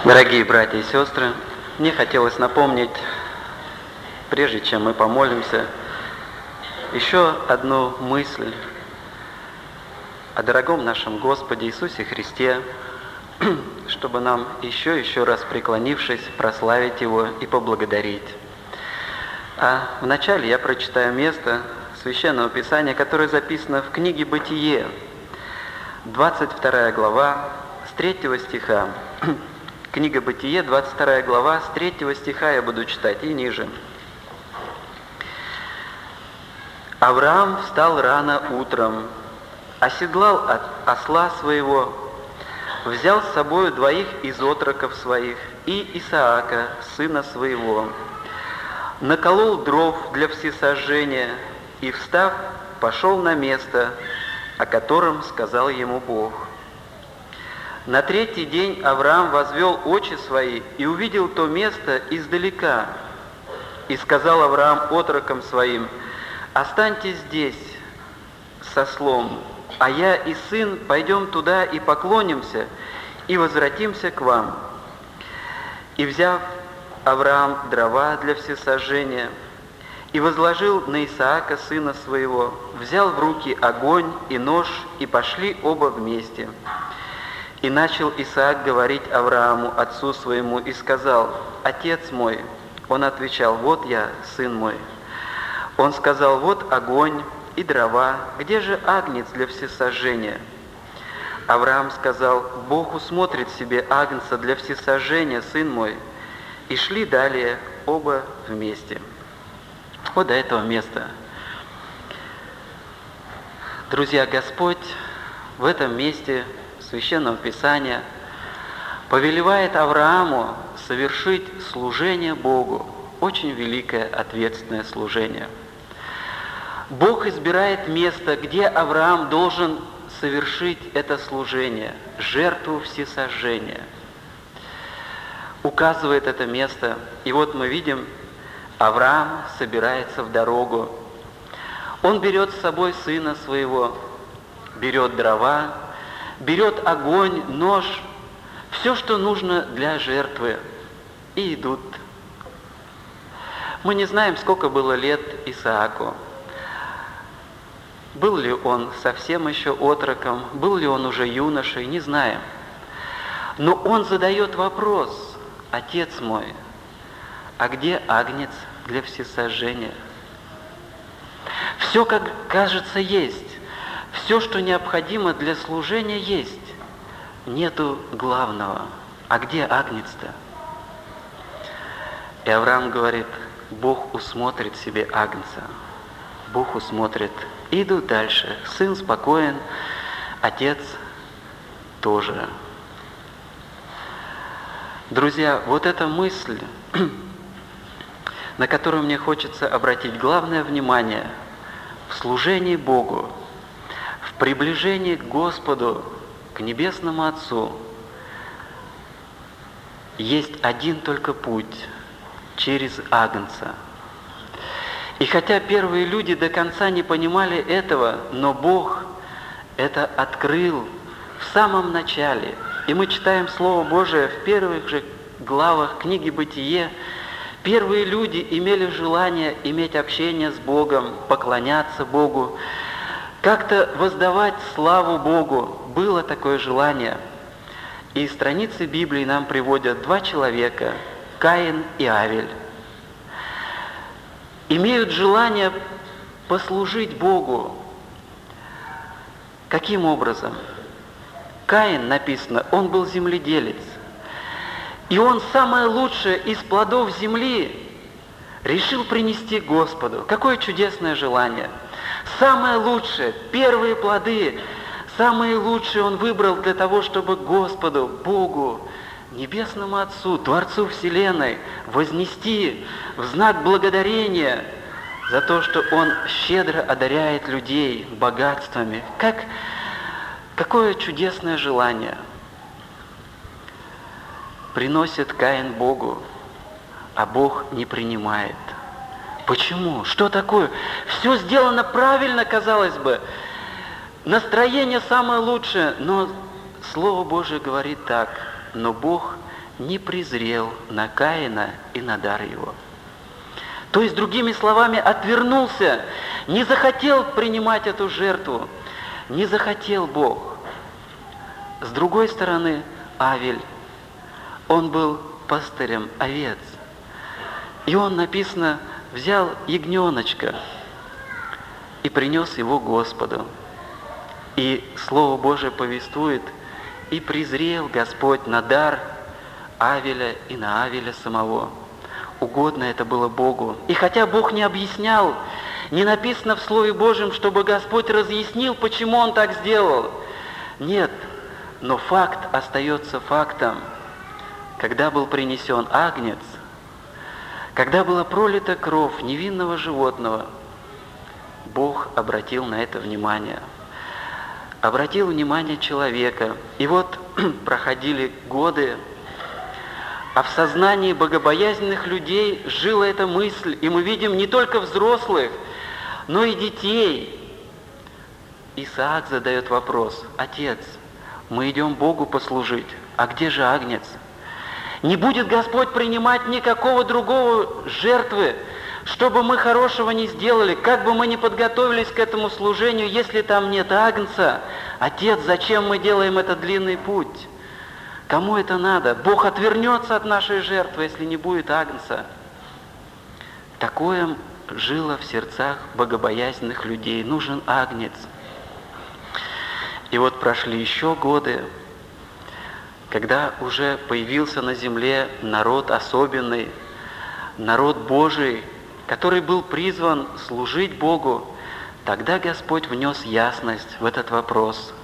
Дорогие братья и сестры, мне хотелось напомнить, прежде чем мы помолимся, еще одну мысль о дорогом нашем Господе Иисусе Христе, чтобы нам еще раз преклонившись, прославить Его и поблагодарить. А вначале я прочитаю место Священного Писания, которое записано в книге «Бытие», 22 глава, с 3 стиха. Книга «Бытие», 22 глава, с 3 стиха я буду читать и ниже. «Авраам встал рано утром, оседлал осла своего, взял с собою 2 из отроков своих и Исаака, сына своего, наколол дров для всесожжения и, встав, пошел на место, о котором сказал ему Бог. На 3-й день Авраам возвел очи свои и увидел то место издалека. И сказал Авраам отрокам своим: «Останьтесь здесь с ослом, а я и сын пойдем туда и поклонимся, и возвратимся к вам». И взяв Авраам дрова для всесожжения, и возложил на Исаака, сына своего, взял в руки огонь и нож, и пошли оба вместе. И начал Исаак говорить Аврааму, отцу своему, и сказал: «Отец мой». Он отвечал: «Вот я, сын мой». Он сказал: «Вот огонь и дрова, где же агнец для всесожжения?» Авраам сказал: «Бог усмотрит себе агнца для всесожжения, сын мой». И шли далее оба вместе. Вот до этого места. Друзья, Господь в этом месте Священного Писания повелевает Аврааму совершить служение Богу, очень великое ответственное служение. Бог избирает место, где Авраам должен совершить это служение, жертву всесожжения. Указывает это место, и вот мы видим, Авраам собирается в дорогу. Он берет с собой сына своего, берет дрова, берет огонь, нож, все, что нужно для жертвы, и идут. Мы не знаем, сколько было лет Исааку. Был ли он совсем еще отроком, был ли он уже юношей, не знаем. Но он задает вопрос: «Отец мой, а где агнец для всесожжения?» Все, как кажется, есть. Все, что необходимо для служения, есть. Нету главного. А где агнец-то? И Авраам говорит: Бог усмотрит себе агнца. Бог усмотрит. И идут дальше. Сын спокоен, отец тоже. Друзья, вот эта мысль, на которую мне хочется обратить главное внимание в служении Богу, в приближении к Господу, к Небесному Отцу, есть один только путь – через агнца. И хотя первые люди до конца не понимали этого, но Бог это открыл в самом начале. И мы читаем Слово Божие в первых же главах книги «Бытие». Первые люди имели желание иметь общение с Богом, поклоняться Богу, как-то воздавать славу Богу. Было такое желание. И страницы Библии нам приводят 2 человека, Каин и Авель. Имеют желание послужить Богу. Каким образом? Каин, написано, он был земледелец. И он самое лучшее из плодов земли решил принести Господу. Какое чудесное желание! Самое лучшее, первые плоды, самые лучшие он выбрал для того, чтобы Господу, Богу, Небесному Отцу, Творцу Вселенной вознести в знак благодарения за то, что Он щедро одаряет людей богатствами. Какое чудесное желание! Приносит Каин Богу, а Бог не принимает. Почему? Что такое? Все сделано правильно, казалось бы. Настроение самое лучшее, но Слово Божие говорит так: но Бог не презрел на Каина и на дар его. То есть, другими словами, отвернулся, не захотел принимать эту жертву, не захотел Бог. С другой стороны, Авель, он был пастырем овец. И он, написано, взял ягненочка и принес его Господу. И Слово Божие повествует: «И презрел Господь на дар Авеля и на Авеля самого». Угодно это было Богу. И хотя Бог не объяснял, не написано в Слове Божьем, чтобы Господь разъяснил, почему Он так сделал. Нет, но факт остается фактом. Когда был принесен агнец, когда была пролита кровь невинного животного, Бог обратил на это внимание. Обратил внимание человека. И вот проходили годы, а в сознании богобоязненных людей жила эта мысль, и мы видим не только взрослых, но и детей. Исаак задает вопрос: «Отец, мы идем Богу послужить, а где же агнец? Не будет Господь принимать никакого другого жертвы, чтобы мы хорошего не сделали, как бы мы ни подготовились к этому служению, если там нет агнца. Отец, зачем мы делаем этот длинный путь? Кому это надо? Бог отвернется от нашей жертвы, если не будет агнца». Такое жило в сердцах богобоязненных людей. Нужен агнец. И вот прошли еще годы, когда уже появился на земле народ особенный, народ Божий, который был призван служить Богу. Тогда Господь внес ясность в этот вопрос.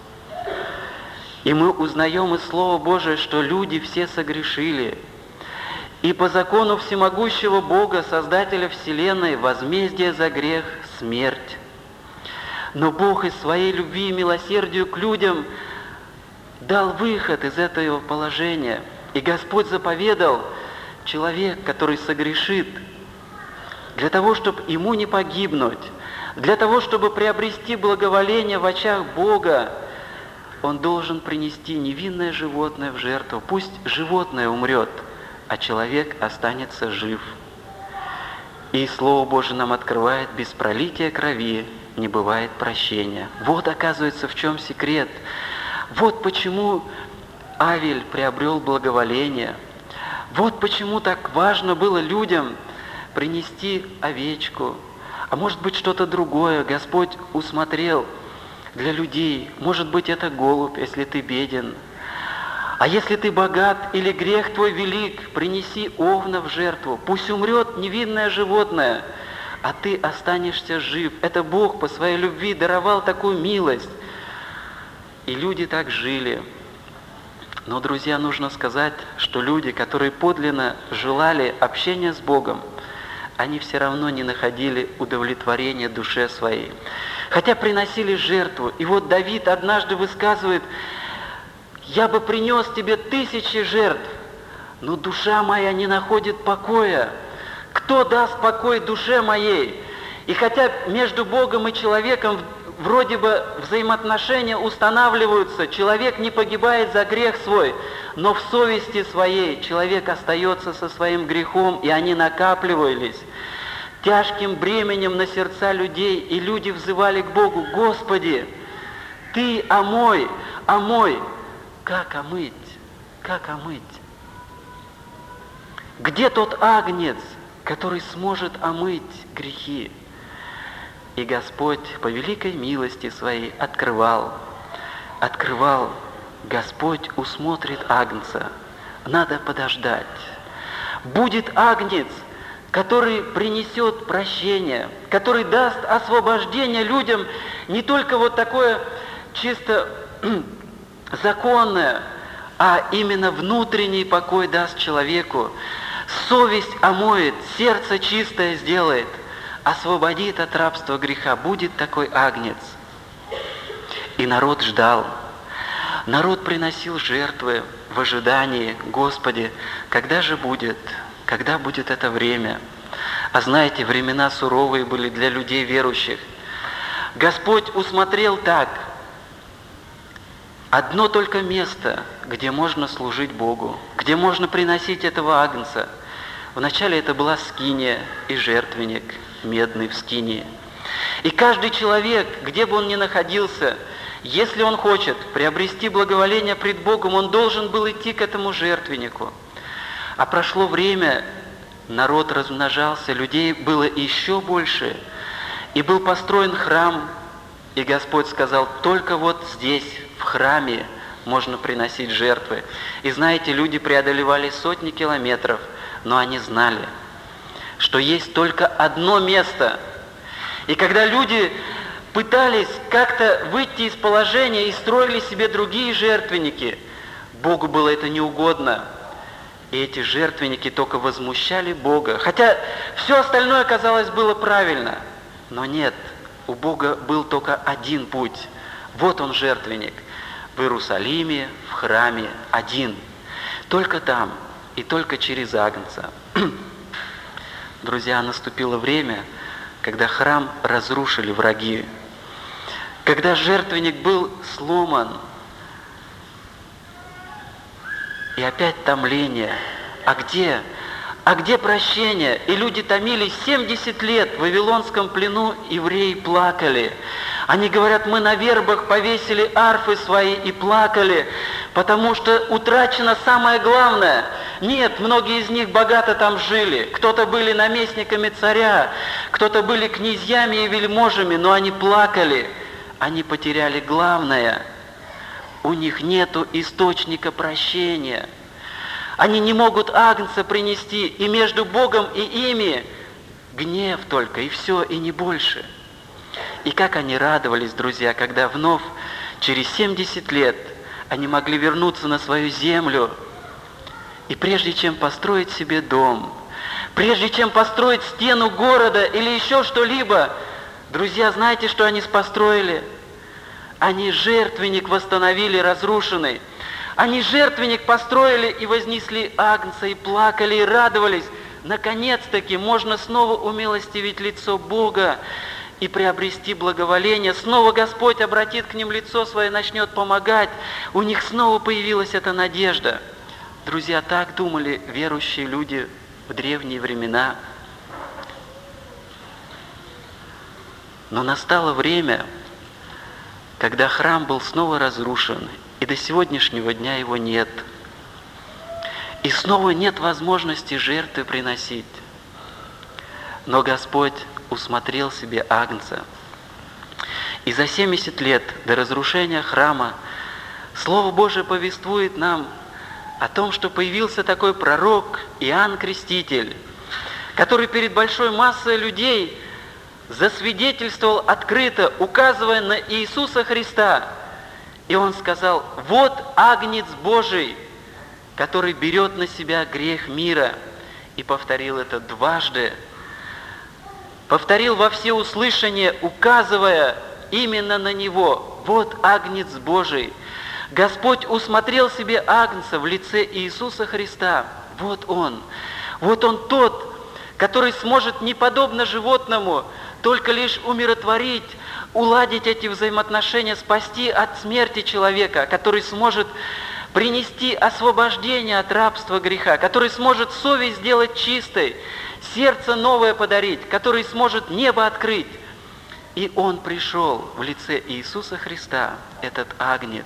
И мы узнаем из Слова Божия, что люди все согрешили. И по закону всемогущего Бога, Создателя Вселенной, возмездие за грех – смерть. Но Бог из своей любви и милосердия к людям дал выход из этого положения. И Господь заповедал: человек, который согрешит, для того, чтобы ему не погибнуть, для того, чтобы приобрести благоволение в очах Бога, он должен принести невинное животное в жертву. Пусть животное умрет, а человек останется жив. И Слово Божие нам открывает: без пролития крови не бывает прощения. Вот, оказывается, в чем секрет. Вот почему Авель приобрел благоволение. Вот почему так важно было людям принести овечку, а может быть что-то другое. Господь усмотрел для людей. Может быть, это голубь, если ты беден. А если ты богат или грех твой велик, принеси овна в жертву. Пусть умрет невинное животное, а ты останешься жив. Это Бог по своей любви даровал такую милость. И люди так жили. Но, друзья, нужно сказать, что люди, которые подлинно желали общения с Богом, они все равно не находили удовлетворения душе своей. Хотя приносили жертву. И вот Давид однажды высказывает: «Я бы принес тебе 1000 жертв, но душа моя не находит покоя. Кто даст покой душе моей?» И хотя между Богом и человеком вроде бы взаимоотношения устанавливаются, человек не погибает за грех свой, но в совести своей человек остается со своим грехом, и они накапливались тяжким бременем на сердца людей, и люди взывали к Богу: «Господи, Ты омой, омой». Как омыть? Как омыть? Где тот агнец, который сможет омыть грехи? И Господь по великой милости своей открывал. Господь усмотрит агнца. Надо подождать. Будет агнец, который принесет прощение, который даст освобождение людям, не только вот такое чисто законное, а именно внутренний покой даст человеку. Совесть омоет, сердце чистое сделает, освободит от рабства греха. Будет такой агнец. И народ ждал. Народ приносил жертвы в ожидании: «Господи, когда же будет? Когда будет это время?» А знаете, времена суровые были для людей верующих. Господь усмотрел так: одно только место, где можно служить Богу, где можно приносить этого агнца. Вначале это была скиния и жертвенник медный в скинии. И каждый человек, где бы он ни находился, если он хочет приобрести благоволение пред Богом, он должен был идти к этому жертвеннику. А прошло время, народ размножался, людей было еще больше, и был построен храм, и Господь сказал, только вот здесь, в храме, можно приносить жертвы. И знаете, люди преодолевали сотни километров, но они знали, что есть только одно место. И когда люди пытались как-то выйти из положения и строили себе другие жертвенники, Богу было это неугодно. И эти жертвенники только возмущали Бога. Хотя все остальное, казалось, было правильно. Но нет, у Бога был только один путь. Вот он жертвенник. В Иерусалиме, в храме, один. Только там и только через агнца. Друзья, наступило время, когда храм разрушили враги. Когда жертвенник был сломан, и опять томление. А где прощение? И люди томились 70 лет в Вавилонском плену, евреи плакали. Они говорят, мы на вербах повесили арфы свои и плакали, потому что утрачено самое главное. Нет, многие из них богато там жили. Кто-то были наместниками царя, кто-то были князьями и вельможами, но они плакали. Они потеряли главное. У них нету источника прощения. Они не могут агнца принести, и между Богом и ими гнев только, и все, и не больше. И как они радовались, друзья, когда вновь, через 70 лет, они могли вернуться на свою землю. И прежде чем построить себе дом, прежде чем построить стену города или еще что-либо, друзья, знаете, что они построили? Они жертвенник восстановили разрушенный. Они жертвенник построили и вознесли агнца, и плакали, и радовались. Наконец-таки можно снова умилостивить лицо Бога и приобрести благоволение. Снова Господь обратит к ним лицо свое, начнет помогать. У них снова появилась эта надежда. Друзья, так думали верующие люди в древние времена. Но настало время, когда храм был снова разрушен, и до сегодняшнего дня его нет. И снова нет возможности жертвы приносить. Но Господь усмотрел себе агнца. И за 70 лет до разрушения храма Слово Божие повествует нам о том, что появился такой пророк Иоанн Креститель, который перед большой массой людей засвидетельствовал открыто, указывая на Иисуса Христа. И он сказал, вот агнец Божий, который берет на себя грех мира. И повторил это дважды. Повторил во всеуслышание, указывая именно на Него. Вот агнец Божий. Господь усмотрел себе агнца в лице Иисуса Христа. Вот Он тот, который сможет не подобно животному только лишь умиротворить, уладить эти взаимоотношения, спасти от смерти человека, который сможет принести освобождение от рабства греха, который сможет совесть сделать чистой, сердце новое подарить, который сможет небо открыть. И Он пришел в лице Иисуса Христа, этот агнец.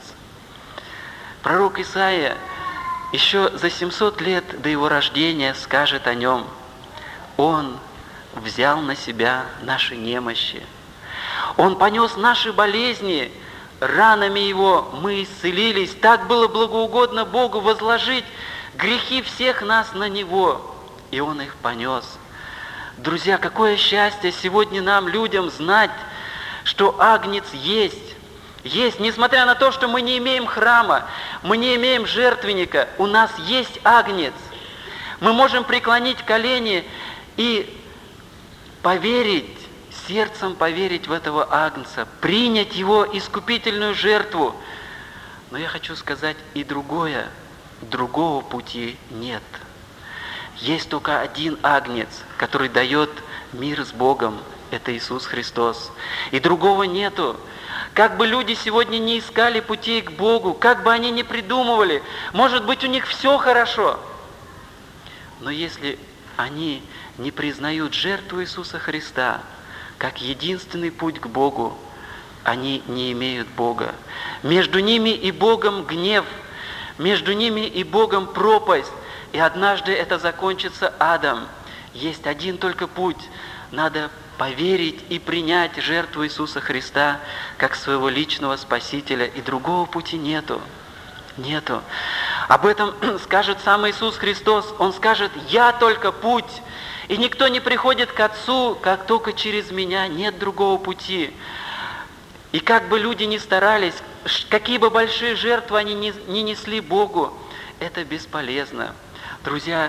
Пророк Исаия еще за 700 лет до Его рождения скажет о Нем. Он взял на себя наши немощи. Он понес наши болезни, ранами Его мы исцелились. Так было благоугодно Богу возложить грехи всех нас на Него. И Он их понес. Друзья, какое счастье сегодня нам, людям, знать, что агнец есть. Есть, несмотря на то, что мы не имеем храма, мы не имеем жертвенника, у нас есть агнец. Мы можем преклонить колени и поверить, сердцем поверить в этого агнца, принять его искупительную жертву. Но я хочу сказать и другое. Другого пути нет. Есть только один агнец, который дает мир с Богом. Это Иисус Христос. И другого нету. Как бы люди сегодня не искали путей к Богу, как бы они ни придумывали, может быть, у них все хорошо. Но если они не признают жертву Иисуса Христа как единственный путь к Богу, они не имеют Бога. Между ними и Богом гнев, между ними и Богом пропасть, и однажды это закончится адом. Есть один только путь. Надо поверить и принять жертву Иисуса Христа как своего личного Спасителя, и другого пути нету. Нету. Об этом скажет сам Иисус Христос. Он скажет: «Я только путь, и никто не приходит к Отцу, как только через Меня, нет другого пути». И как бы люди ни старались, какие бы большие жертвы они ни несли Богу, это бесполезно. Друзья,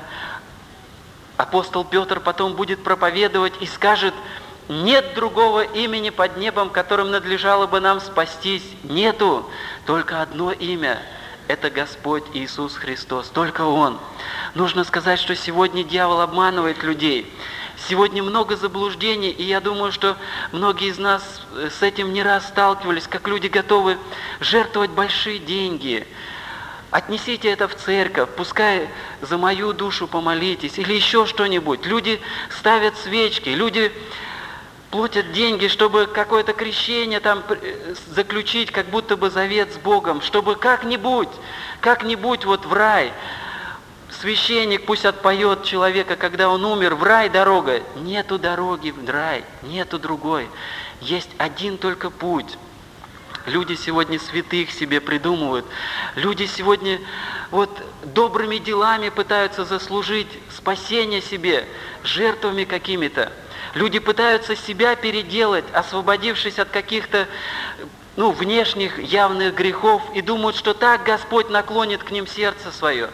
апостол Петр потом будет проповедовать и скажет: «Нет другого имени под небом, которым надлежало бы нам спастись». Нету, только одно имя. Это Господь Иисус Христос, только Он. Нужно сказать, что сегодня дьявол обманывает людей. Сегодня много заблуждений, и я думаю, что многие из нас с этим не раз сталкивались, как люди готовы жертвовать большие деньги. Отнесите это в церковь, пускай за мою душу помолитесь, или еще что-нибудь. Люди ставят свечки, люди платят деньги, чтобы какое-то крещение там заключить, как будто бы завет с Богом, чтобы как-нибудь вот в рай. Священник пусть отпоет человека, когда он умер, в рай дорога. Нету дороги в рай, нету другой. Есть один только путь. Люди сегодня святых себе придумывают. Люди сегодня вот добрыми делами пытаются заслужить спасение себе, жертвами какими-то. Люди пытаются себя переделать, освободившись от каких-то внешних явных грехов, и думают, что так Господь наклонит к ним сердце свое.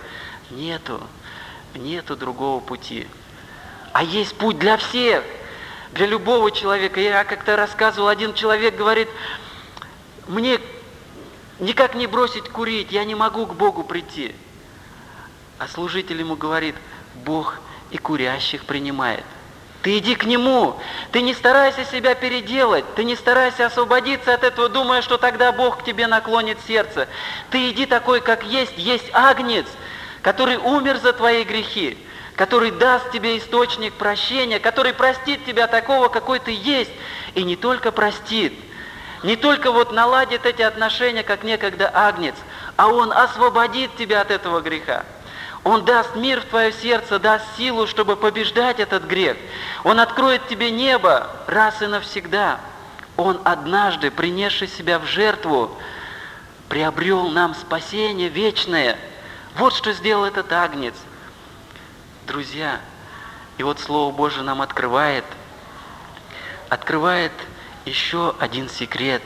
Нету другого пути. А есть путь для всех, для любого человека. Я как-то рассказывал, один человек говорит: «Мне никак не бросить курить, я не могу к Богу прийти». А служитель ему говорит: «Бог и курящих принимает. Ты иди к Нему, ты не старайся себя переделать, ты не старайся освободиться от этого, думая, что тогда Бог к тебе наклонит сердце. Ты иди такой, как есть Агнец, который умер за твои грехи, который даст тебе источник прощения, который простит тебя такого, какой ты есть, и не только простит, не только вот наладит эти отношения, как некогда Агнец, а Он освободит тебя от этого греха. Он даст мир в твое сердце, даст силу, чтобы побеждать этот грех. Он откроет тебе небо раз и навсегда. Он однажды, принесший себя в жертву, приобрел нам спасение вечное. Вот что сделал этот Агнец. Друзья, и вот Слово Божие нам открывает еще один секрет.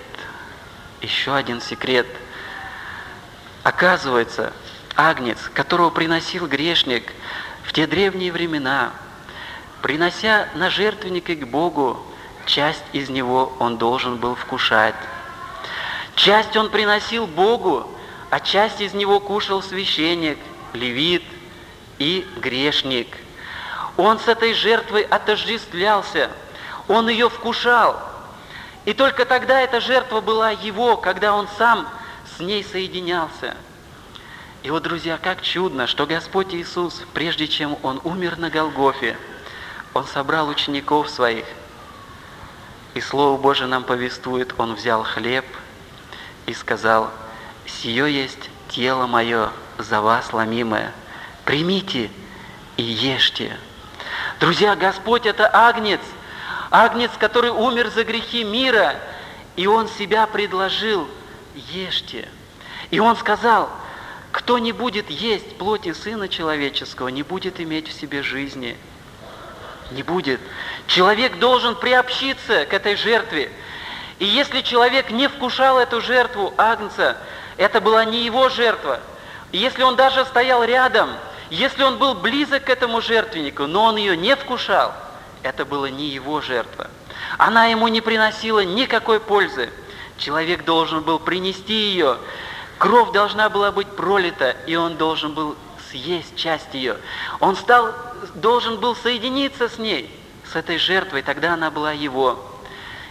Оказывается, Агнец, которого приносил грешник в те древние времена, принося на жертвенник к Богу, часть из него он должен был вкушать. Часть он приносил Богу, а часть из него кушал священник, левит и грешник. Он с этой жертвой отождествлялся, он ее вкушал. И только тогда эта жертва была его, когда он сам с ней соединялся. И вот, друзья, как чудно, что Господь Иисус, прежде чем Он умер на Голгофе, Он собрал учеников Своих. И Слово Божие нам повествует: Он взял хлеб и сказал: «Сие есть тело Мое за вас ломимое. Примите и ешьте». Друзья, Господь – это Агнец, который умер за грехи мира, и Он себя предложил: ешьте. И Он сказал: кто не будет есть плоти Сына Человеческого, не будет иметь в себе жизни. Не будет. Человек должен приобщиться к этой жертве. И если человек не вкушал эту жертву Агнца, это была не его жертва. И если он даже стоял рядом, если он был близок к этому жертвеннику, но он ее не вкушал, это была не его жертва. Она ему не приносила никакой пользы. Человек должен был принести ее. Кровь должна была быть пролита, и он должен был съесть часть ее. Он должен был соединиться с ней, с этой жертвой, тогда она была его.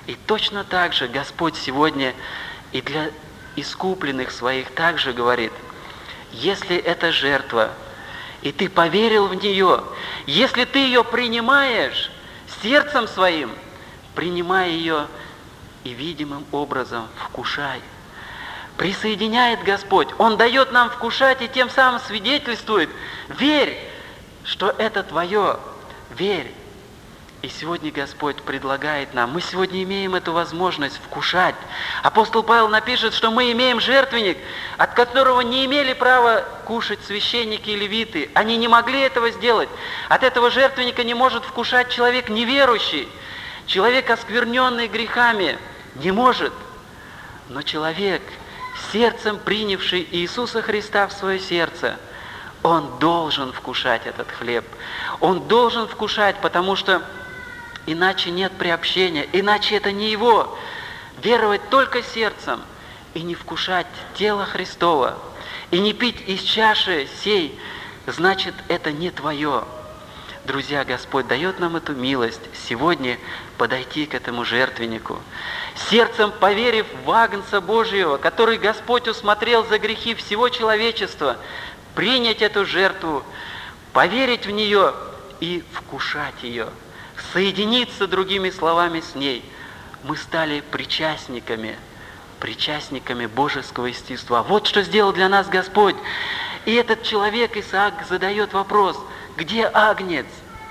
И точно так же Господь сегодня и для искупленных своих также говорит: если это жертва, и ты поверил в нее, если ты ее принимаешь сердцем своим, принимай ее и видимым образом вкушай. Присоединяет Господь, Он дает нам вкушать и тем самым свидетельствует: верь, что это твое, верь. И сегодня Господь предлагает нам, мы сегодня имеем эту возможность вкушать. Апостол Павел напишет, что мы имеем жертвенник, от которого не имели права кушать священники и левиты. Они не могли этого сделать. От этого жертвенника не может вкушать человек неверующий, человек, оскверненный грехами, не может. Но человек, сердцем принявший Иисуса Христа в свое сердце, он должен вкушать этот хлеб. Он должен вкушать, потому что иначе нет приобщения, иначе это не его. Веровать только сердцем и не вкушать тело Христова, и не пить из чаши сей, значит, это не твое. Друзья, Господь дает нам эту милость сегодня подойти к этому жертвеннику, сердцем поверив в Агнца Божьего, который Господь усмотрел за грехи всего человечества, принять эту жертву, поверить в нее и вкушать ее, соединиться, другими словами, с ней. Мы стали причастниками божеского естества. Вот что сделал для нас Господь. И этот человек, Исаак, задает вопрос: где агнец?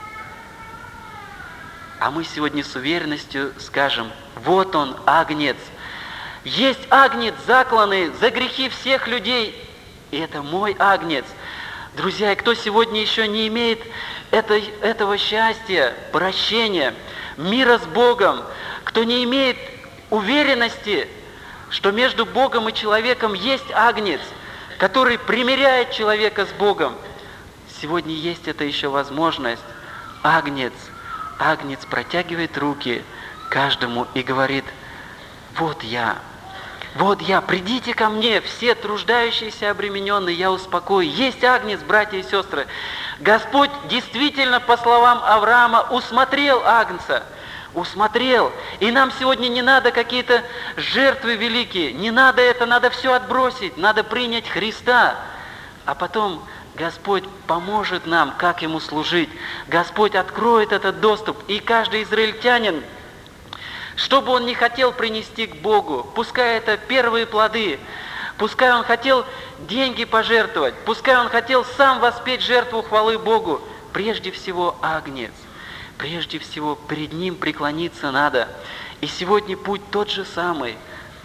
А мы сегодня с уверенностью скажем: вот он, агнец. Есть агнец, закланный за грехи всех людей, и это мой агнец. Друзья, и кто сегодня еще не имеет этого счастья, прощения, мира с Богом, кто не имеет уверенности, что между Богом и человеком есть агнец, который примиряет человека с Богом, сегодня есть это еще возможность. Агнец протягивает руки каждому и говорит: вот я, придите ко мне, все труждающиеся, обремененные, я успокою. Есть агнец, братья и сестры. Господь действительно, по словам Авраама, усмотрел агнца. Усмотрел. И нам сегодня не надо какие-то жертвы великие, не надо это, надо все отбросить, надо принять Христа. А потом Господь поможет нам, как Ему служить. Господь откроет этот доступ, и каждый израильтянин, что бы он ни хотел принести к Богу, пускай это первые плоды, пускай он хотел деньги пожертвовать, пускай он хотел сам воспеть жертву хвалы Богу, прежде всего агнец, прежде всего перед Ним преклониться надо. И сегодня путь тот же самый,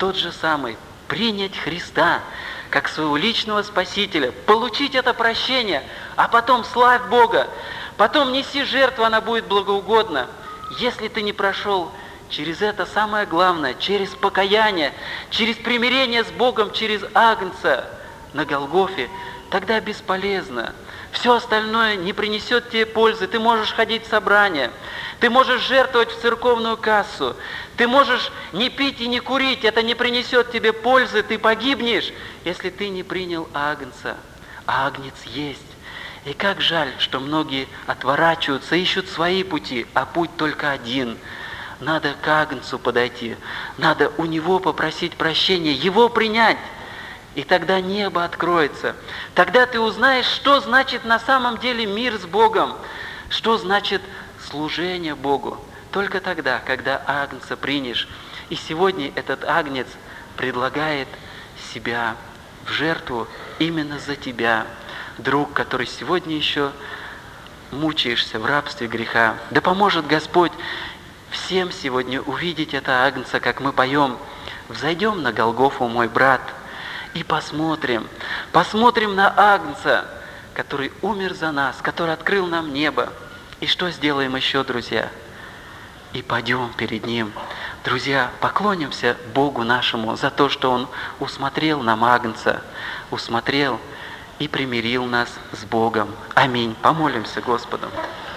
принять Христа как своего личного Спасителя, получить это прощение, а потом славь Бога, потом неси жертву, она будет благоугодна. Если ты не прошел через это самое главное, через покаяние, через примирение с Богом, через агнца на Голгофе, тогда бесполезно. Все остальное не принесет тебе пользы. Ты можешь ходить в собрания, ты можешь жертвовать в церковную кассу, ты можешь не пить и не курить, это не принесет тебе пользы, ты погибнешь, если ты не принял агнца. А агнец есть. И как жаль, что многие отворачиваются, ищут свои пути, а путь только один. Надо к агнцу подойти, надо у него попросить прощения, его принять. И тогда небо откроется. Тогда ты узнаешь, что значит на самом деле мир с Богом, что значит служение Богу. Только тогда, когда агнца принешь. И сегодня этот агнец предлагает себя в жертву именно за тебя, друг, который сегодня еще мучаешься в рабстве греха. Да поможет Господь всем сегодня увидеть это агнца, как мы поем: «Взойдем на Голгофу, мой брат, и посмотрим на агнца, который умер за нас, который открыл нам небо». И что сделаем еще, друзья? И пойдем перед Ним. Друзья, поклонимся Богу нашему за то, что Он усмотрел нам агнца, усмотрел и примирил нас с Богом. Аминь. Помолимся Господу.